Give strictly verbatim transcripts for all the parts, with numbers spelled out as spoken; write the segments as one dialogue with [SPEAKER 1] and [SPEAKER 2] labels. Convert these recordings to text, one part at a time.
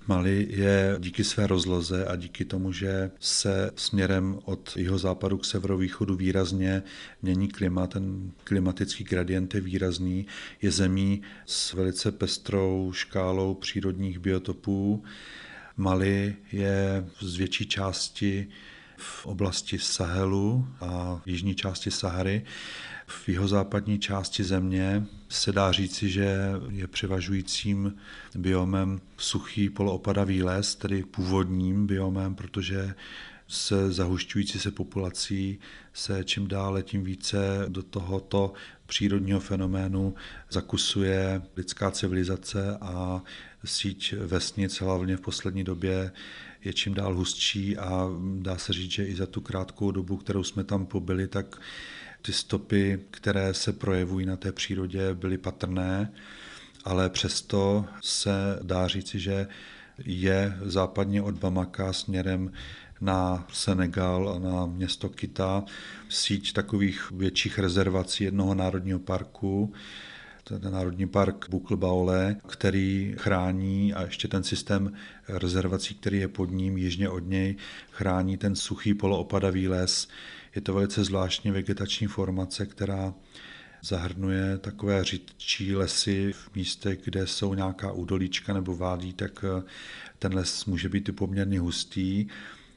[SPEAKER 1] Mali je díky své rozloze a díky tomu, že se směrem od jihozápadu k severovýchodu výrazně mění klima, ten klimatický gradient je výrazný, je zemí s velice pestrou škálou přírodních biotopů. Mali je z větší části v oblasti Sahelu a v jižní části Sahary. V jihozápadní části země se dá říci, že je převažujícím biomem suchý poloopadavý les, tedy původním biomem, protože se zahušťující se populací se čím dále tím více do tohoto přírodního fenoménu zakusuje lidská civilizace a síť vesnic, hlavně v poslední době, je čím dál hustší a dá se říct, že i za tu krátkou dobu, kterou jsme tam pobyli, tak ty stopy, které se projevují na té přírodě, byly patrné, ale přesto se dá říci, že je západně od Bamaka směrem na Senegal a na město Kita síť takových větších rezervací jednoho národního parku, ten národní park Boucle Baoulé, který chrání, a ještě ten systém rezervací, který je pod ním, jižně od něj, chrání ten suchý poloopadavý les. Je to velice zvláštní vegetační formace, která zahrnuje takové řidčí lesy v místech, kde jsou nějaká údolíčka nebo vádí, tak ten les může být i poměrně hustý.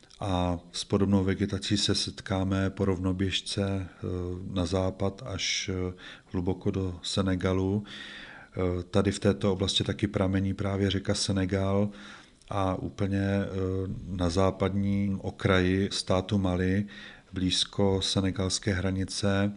[SPEAKER 1] A s podobnou vegetací se setkáme po rovnoběžce na západ až hluboko do Senegalu. Tady v této oblasti taky pramení právě řeka Senegal a úplně na západním okraji státu Mali, blízko senegalské hranice,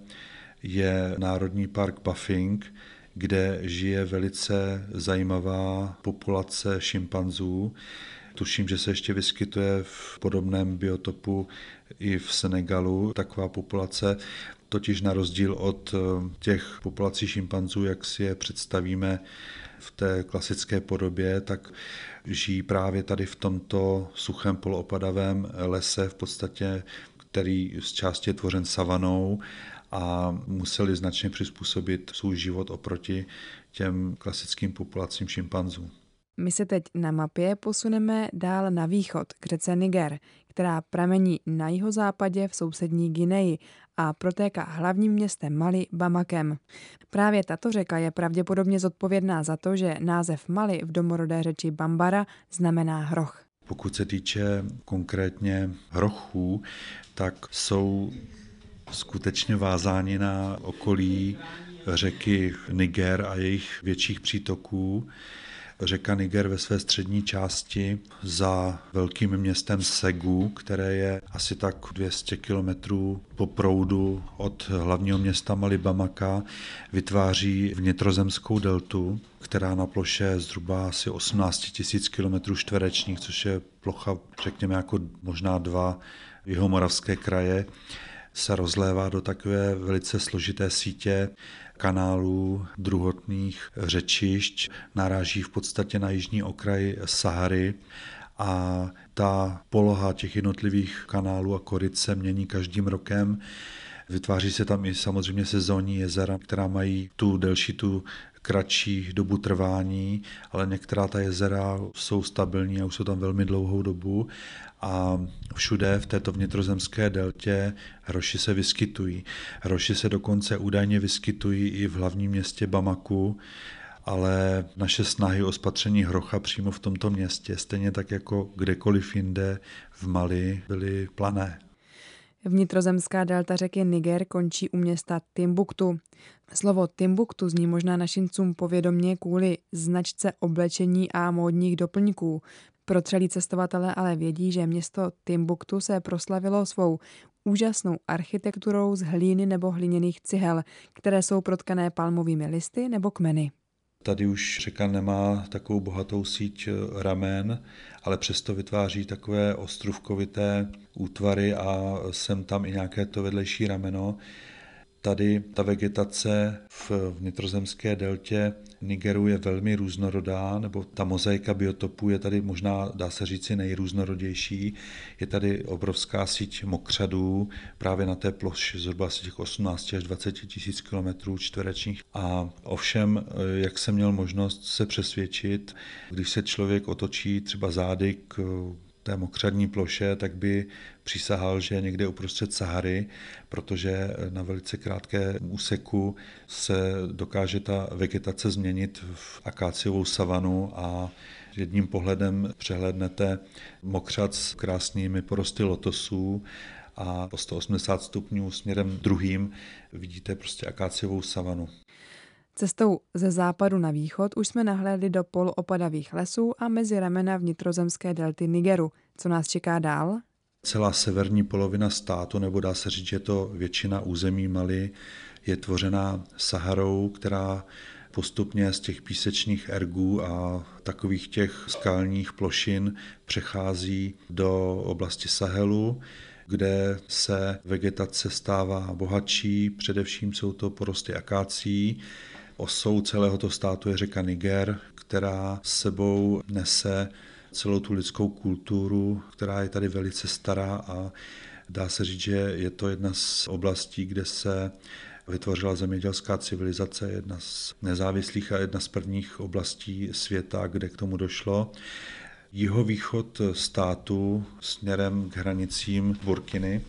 [SPEAKER 1] je národní park Bafing, kde žije velice zajímavá populace šimpanzů. Tuším, že se ještě vyskytuje v podobném biotopu i v Senegalu taková populace, totiž na rozdíl od těch populací šimpanzů, jak si je představíme v té klasické podobě, tak žijí právě tady v tomto suchém poloopadavé lese, v podstatě, který z části je tvořen savanou, a museli značně přizpůsobit svůj život oproti těm klasickým populacím šimpanzů.
[SPEAKER 2] My se teď na mapě posuneme dál na východ k řece Niger, která pramení na jihozápadě v sousední Guineji a protéká hlavním městem Mali Bamakem. Právě tato řeka je pravděpodobně zodpovědná za to, že název Mali v domorodé řeči Bambara znamená hroch.
[SPEAKER 1] Pokud se týče konkrétně hrochů, tak jsou skutečně vázáni na okolí řeky Niger a jejich větších přítoků. Řeka Niger ve své střední části za velkým městem Segu, které je asi tak dvě stě kilometrů po proudu od hlavního města Mali Bamaka, vytváří vnitrozemskou deltu, která na ploše zhruba asi osmnáct tisíc kilometrů čtverečních, což je plocha, řekněme, jako možná dva jihomoravské kraje, se rozlévá do takové velice složité sítě kanálů, druhotných řečišť, naráží v podstatě na jižní okraj Sahary a ta poloha těch jednotlivých kanálů a koryt se mění každým rokem. Vytváří se tam i samozřejmě sezónní jezera, která mají tu delší, tu kratší dobu trvání, ale některá ta jezera jsou stabilní a už jsou tam velmi dlouhou dobu a všude v této vnitrozemské deltě hroši se vyskytují. Hroši se dokonce údajně vyskytují i v hlavním městě Bamaku, ale naše snahy o spatření hrocha přímo v tomto městě, stejně tak jako kdekoliv jinde v Mali, byly plané.
[SPEAKER 2] Vnitrozemská delta řeky Niger končí u města Timbuktu. Slovo Timbuktu zní možná našincům povědomně kvůli značce oblečení a módních doplňků. Protřelí cestovatelé ale vědí, že město Timbuktu se proslavilo svou úžasnou architekturou z hlíny nebo hliněných cihel, které jsou protkané palmovými listy nebo kmeny.
[SPEAKER 1] Tady už řeka nemá takovou bohatou síť ramen, ale přesto vytváří takové ostrůvkovité útvary a sem tam i nějaké to vedlejší rameno. Tady ta vegetace v vnitrozemské deltě Nigeru je velmi různorodá, nebo ta mozaika biotopů je tady možná, dá se říci, nejrůznorodější. Je tady obrovská síť mokřadů právě na té ploše zhruba asi těch osmnáct až dvacet tisíc kilometrů čtverečních. A ovšem, jak jsem měl možnost se přesvědčit, když se člověk otočí třeba zády k té mokřadní ploše, tak by přísahal, že je někde uprostřed Sahary, protože na velice krátké úseku se dokáže ta vegetace změnit v akáciovou savanu a jedním pohledem přehlédnete mokřad s krásnými porosty lotosů a po sto osmdesát stupňů směrem druhým vidíte prostě akáciovou savanu.
[SPEAKER 2] Cestou ze západu na východ už jsme nahlédli do poloopadavých lesů a mezi ramena vnitrozemské delty Nigeru. Co nás čeká dál?
[SPEAKER 1] Celá severní polovina státu, nebo dá se říct, že to většina území Mali, je tvořená Saharou, která postupně z těch písečných ergů a takových těch skalních plošin přechází do oblasti Sahelu, kde se vegetace stává bohatší, především jsou to porosty akácií. Osou celého toho státu je řeka Niger, která s sebou nese celou tu lidskou kulturu, která je tady velice stará a dá se říct, že je to jedna z oblastí, kde se vytvořila zemědělská civilizace, jedna z nezávislých a jedna z prvních oblastí světa, kde k tomu došlo. Jihovýchod státu směrem k hranicím Burkiny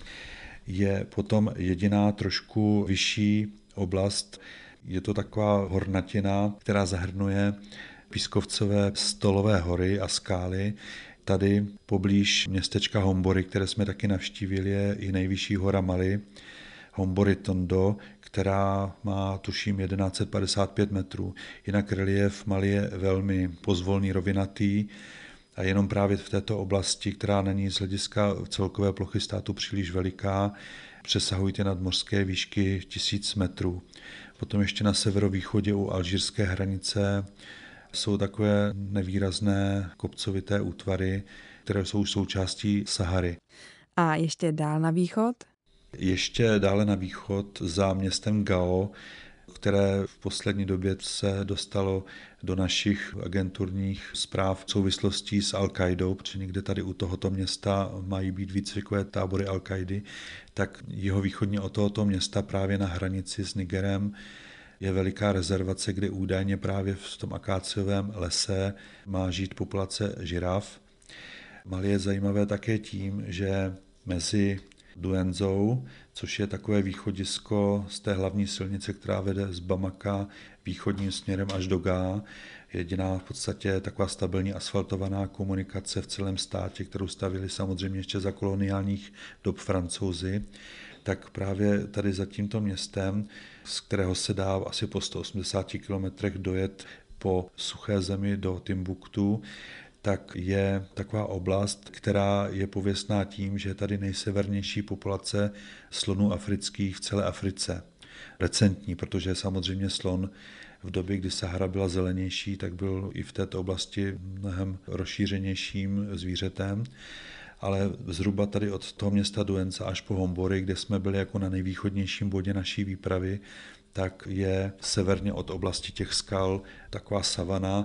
[SPEAKER 1] je potom jediná trošku vyšší oblast. Je to taková hornatina, která zahrnuje pískovcové stolové hory a skály. Tady poblíž městečka Hombory, které jsme taky navštívili, je i nejvyšší hora Mali, Hombory Tondo, která má tuším tisíc sto padesát pět metrů. Jinak relief Mali je velmi pozvolný, rovinatý a jenom právě v této oblasti, která není z hlediska celkové plochy státu příliš veliká, přesahují ty nadmořské výšky tisíc metrů. Potom ještě na severovýchodě u alžírské hranice jsou takové nevýrazné kopcovité útvary, které jsou součástí Sahary.
[SPEAKER 2] A ještě dál na východ?
[SPEAKER 1] Ještě dále na východ za městem Gao, které v poslední době se dostalo do našich agenturních zpráv v souvislosti s Al-Qaidou, protože někde tady u tohoto města mají být výcvikové tábory Al-Qaidy, tak jihovýchodně od tohoto města právě na hranici s Nigerem je veliká rezervace, kde údajně právě v tom akáciovém lese má žít populace žiraf. Mali je zajímavé také tím, že mezi Douenzou, což je takové východisko z té hlavní silnice, která vede z Bamaka východním směrem až do Gá, jediná v podstatě taková stabilní asfaltovaná komunikace v celém státě, kterou stavili samozřejmě ještě za koloniálních dob Francouzi, tak právě tady za tímto městem, z kterého se dá asi po sto osmdesáti kilometrech dojet po suché zemi do Timbuktu, tak je taková oblast, která je pověstná tím, že je tady nejsevernější populace slonů afrických v celé Africe. Recentní, protože samozřejmě slon v době, kdy Sahara byla zelenější, tak byl i v této oblasti mnohem rozšířenějším zvířetem. Ale zhruba tady od toho města Douenza až po Hombory, kde jsme byli jako na nejvýchodnějším bodě naší výpravy, tak je severně od oblasti těch skal taková savana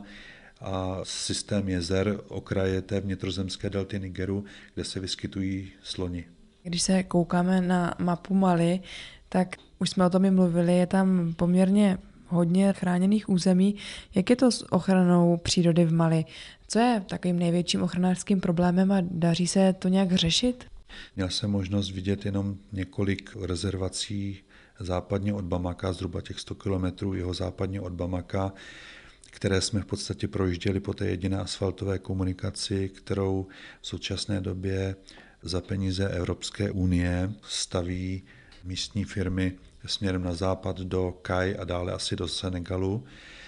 [SPEAKER 1] a systém jezer okraje té vnitrozemské delty Nigeru, kde se vyskytují sloni.
[SPEAKER 2] Když se koukáme na mapu Mali, tak už jsme o tom i mluvili, je tam poměrně hodně chráněných území. Jak je to s ochranou přírody v Mali? Co je takovým největším ochranářským problémem a daří se to nějak řešit?
[SPEAKER 1] Měl jsem možnost vidět jenom několik rezervací západně od Bamaka, zhruba těch sto kilometrů jeho západně od Bamaka, které jsme v podstatě projížděli po té jediné asfaltové komunikaci, kterou v současné době za peníze Evropské unie staví místní firmy směrem na západ do Kai a dále asi do Senegalu.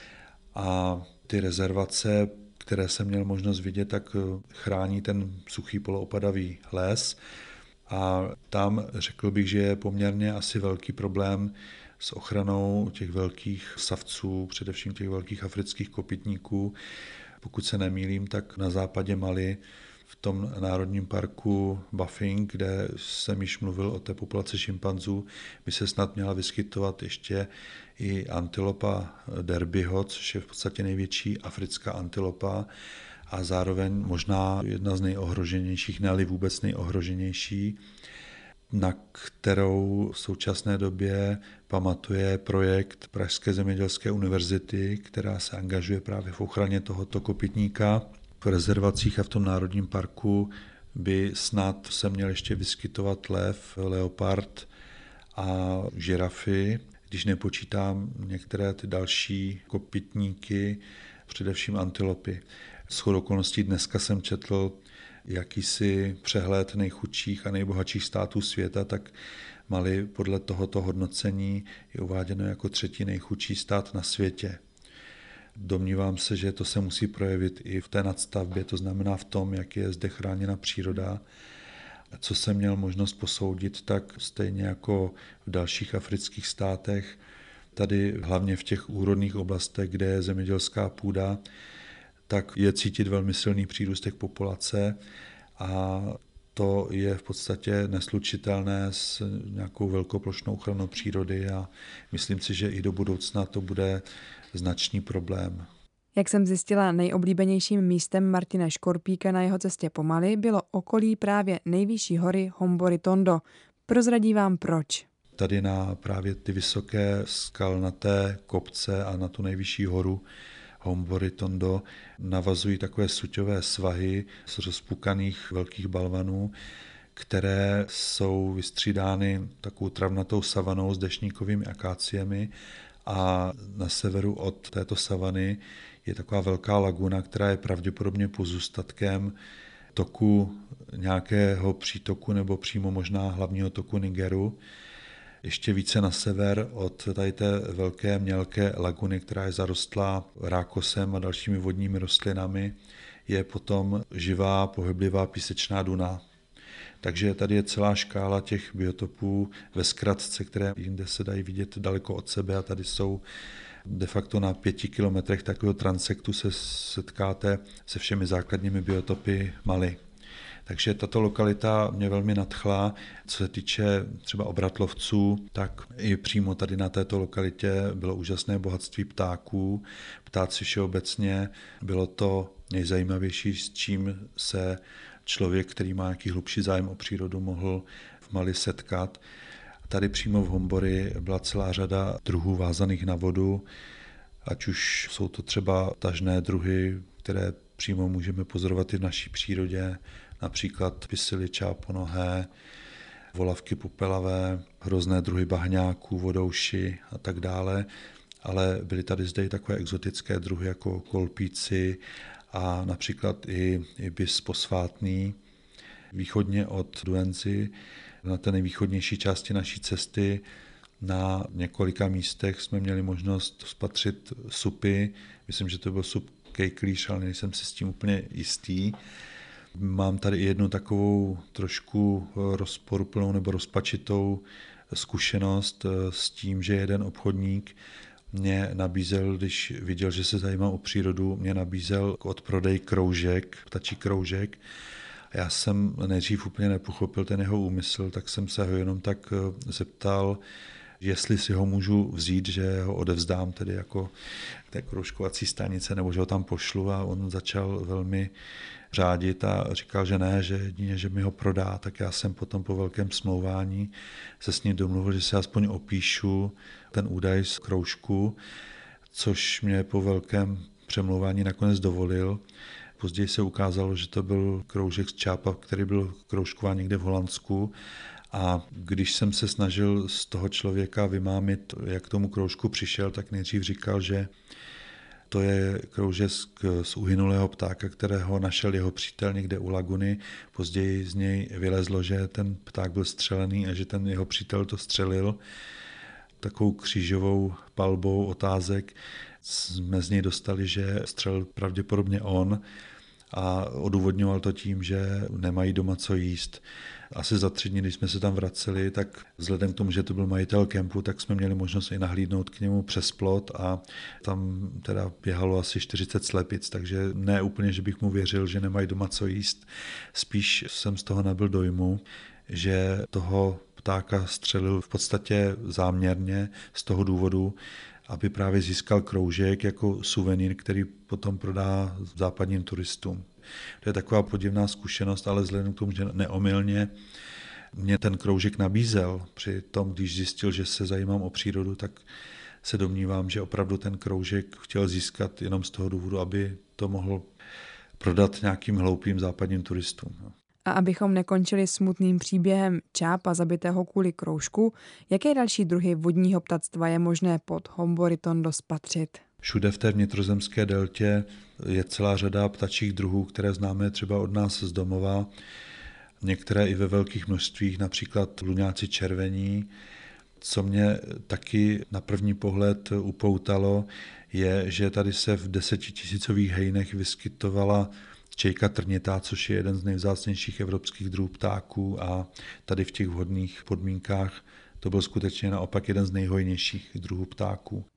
[SPEAKER 1] A ty rezervace, které jsem měl možnost vidět, tak chrání ten suchý poloopadavý les. A tam řekl bych, že je poměrně asi velký problém s ochranou těch velkých savců, především těch velkých afrických kopytníků. Pokud se nemýlím, tak na západě Mali v tom národním parku Bafing, kde jsem již mluvil o té populaci šimpanzů, by se snad měla vyskytovat ještě i antilopa Derbyho, což je v podstatě největší africká antilopa a zároveň možná jedna z nejohroženějších, ne-li vůbec nejohroženější, na kterou v současné době pamatuje projekt Pražské zemědělské univerzity, která se angažuje právě v ochraně tohoto kopytníka. V rezervacích a v tom národním parku by snad se měl ještě vyskytovat lev, leopard a žirafy, když nepočítám některé ty další kopytníky, především antilopy. Shodou okolností dneska jsem četl jakýsi přehled nejchudších a nejbohatších států světa, tak Mali podle tohoto hodnocení je uváděno jako třetí nejchudší stát na světě. Domnívám se, že to se musí projevit i v té nadstavbě, to znamená v tom, jak je zde chráněna příroda. Co jsem měl možnost posoudit, tak stejně jako v dalších afrických státech, tady hlavně v těch úrodných oblastech, kde je zemědělská půda, tak je cítit velmi silný přírůstek populace a to je v podstatě neslučitelné s nějakou velkoplošnou ochranou přírody a myslím si, že i do budoucna to bude značný problém.
[SPEAKER 2] Jak jsem zjistila, nejoblíbenějším místem Martina Škorpíka na jeho cestě po Mali bylo okolí právě nejvyšší hory Hombori Tondo. Prozradí vám proč.
[SPEAKER 1] Tady na právě ty vysoké skalnaté kopce a na tu nejvyšší horu Hombori Tondo navazují takové suťové svahy z rozpukaných velkých balvanů, které jsou vystřídány takovou travnatou savanou s deštníkovými akáciemi a na severu od této savany je taková velká laguna, která je pravděpodobně pozůstatkem toku nějakého přítoku nebo přímo možná hlavního toku Nigeru. Ještě více na sever od tady té velké mělké laguny, která je zarostlá rákosem a dalšími vodními rostlinami, je potom živá, pohyblivá písečná duna. Takže tady je celá škála těch biotopů ve zkratce, které jinde se dají vidět daleko od sebe a tady jsou de facto na pěti kilometrech takového transektu se setkáte se všemi základními biotopy Mali. Takže tato lokalita mě velmi nadchla. Co se týče třeba obratlovců, tak i přímo tady na této lokalitě bylo úžasné bohatství ptáků. Ptáci všeobecně bylo to nejzajímavější, s čím se člověk, který má nějaký hlubší zájem o přírodu, mohl v Mali setkat. Tady přímo v Hombori byla celá řada druhů vázaných na vodu, ať už jsou to třeba tažné druhy, které přímo můžeme pozorovat i v naší přírodě, například pisily čáponohé, volavky popelavé, hrozné druhy bahňáků, vodouši a tak dále, ale byly tady zde i takové exotické druhy jako kolpíci a například i ibis posvátný. Východně od Douentzy, na té nejvýchodnější části naší cesty, na několika místech jsme měli možnost spatřit supy. Myslím, že to byl sup kejklíš, ale nejsem si s tím úplně jistý. Mám tady i jednu takovou trošku rozporuplnou nebo rozpačitou zkušenost s tím, že jeden obchodník mě nabízel, když viděl, že se zajímám o přírodu, mě nabízel odprodej kroužek, ptačí kroužek. Já jsem nejdřív úplně nepochopil ten jeho úmysl, tak jsem se ho jenom tak zeptal, jestli si ho můžu vzít, že ho odevzdám tedy jako té kroužkovací stanice, nebo že ho tam pošlu a on začal velmi řádit a říkal, že ne, že jedině, že mi ho prodá, tak já jsem potom po velkém smlouvání se s ním domluvil, že si aspoň opíšu ten údaj z kroužku, což mě po velkém přemlouvání nakonec dovolil. Později se ukázalo, že to byl kroužek z čápa, který byl kroužkován někde v Holandsku. A když jsem se snažil z toho člověka vymámit, jak k tomu kroužku přišel, tak nejdřív říkal, že to je kroužek z uhynulého ptáka, kterého našel jeho přítel někde u laguny. Později z něj vylezlo, že ten pták byl střelený a že ten jeho přítel to střelil. Takovou křížovou palbou otázek jsme z něj dostali, že střelil pravděpodobně on. a odůvodňoval to tím, že nemají doma co jíst. Asi za tři dny, když jsme se tam vraceli, tak vzhledem k tomu, že to byl majitel kempu, tak jsme měli možnost i nahlídnout k němu přes plot a tam teda běhalo asi čtyřicet slepic, takže ne úplně, že bych mu věřil, že nemají doma co jíst. Spíš jsem z toho nabyl dojmu, že toho ptáka střelil v podstatě záměrně z toho důvodu, aby právě získal kroužek jako suvenýr, který potom prodá západním turistům. To je taková podivná zkušenost, ale vzhledem k tomu, že neomylně mě ten kroužek nabízel při tom, když zjistil, že se zajímám o přírodu, tak se domnívám, že opravdu ten kroužek chtěl získat jenom z toho důvodu, aby to mohl prodat nějakým hloupým západním turistům.
[SPEAKER 2] A abychom nekončili smutným příběhem čápa zabitého kvůli kroužku, jaké další druhy vodního ptactva je možné pod Homborytondo spatřit?
[SPEAKER 1] Všude v té vnitrozemské deltě je celá řada ptačích druhů, které známe třeba od nás z domova. Některé i ve velkých množstvích, například luňáci červení. Co mě taky na první pohled upoutalo, je, že tady se v desetitisícových hejnech vyskytovala čejka trnitá, což je jeden z nejvzácnějších evropských druhů ptáků a tady v těch vhodných podmínkách to byl skutečně naopak jeden z nejhojnějších druhů ptáků.